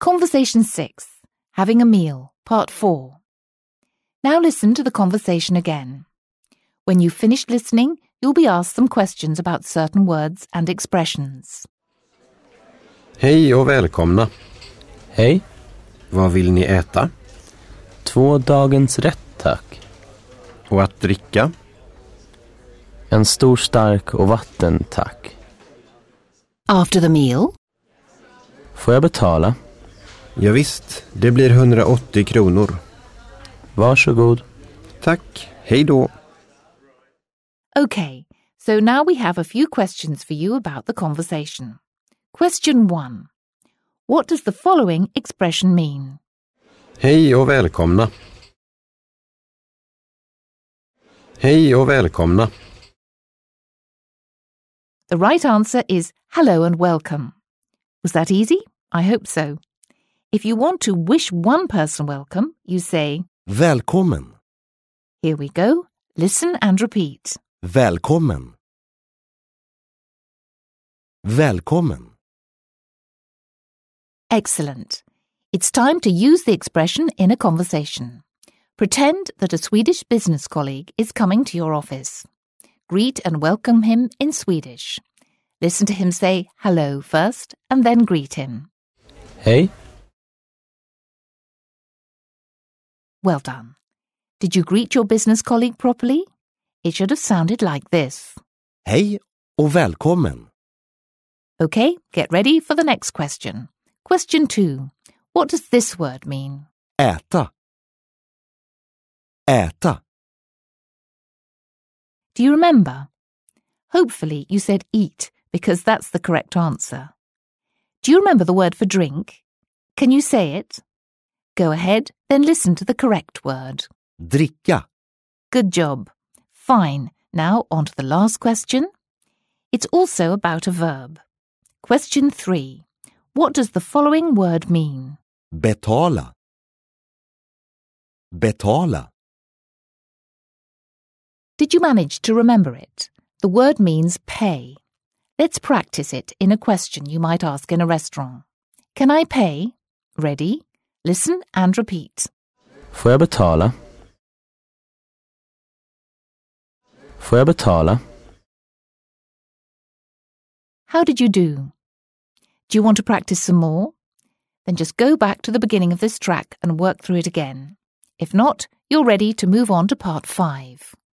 Conversation 6. Having a meal, Part 4. Now listen to the conversation again. When you've finished listening, you'll be asked some questions about certain words and expressions. Hej och välkomna. Hej, Vad vill ni äta? 2 dagens rätt tack. Och att dricka? En stor stark och vatten tack. After the meal, Får jag betala? Ja visst, det blir 180 kronor. Varsågod. Tack, hej då. Okay, so now we have a few questions for you about the conversation. Question 1. What does the following expression mean? Hej och välkomna. Hej och välkomna. The right answer is hello and welcome. Was that easy? I hope so. If you want to wish one person welcome, you say, Välkommen. here we go, listen and repeat. Välkommen. Välkommen. Excellent. It's time to use the expression in a conversation. Pretend that a Swedish business colleague is coming to your office. Greet and welcome him in Swedish. Listen to him say hello first and then greet him. Hej, Well done. Did you greet your business colleague properly? It should have sounded like this. Hej och välkommen. Okay, get ready for the next question. Question 2. What does this word mean? Äta. Äta. Do you remember? Hopefully you said eat because that's the correct answer. Do you remember the word for drink? Can you say it? Go ahead, then listen to the correct word. Dricka. Good job. Fine. Now on to the last question. It's also about a verb. Question 3. What does the following word mean? Betala. Betala. Did you manage to remember it? The word means pay. Let's practice it in a question you might ask in a restaurant. Can I pay? Ready? Listen and repeat. får jag betala? Får jag betala? How did you do? Do you want to practice some more? Then just go back to the beginning of this track and work through it again. If not, you're ready to move on to part 5.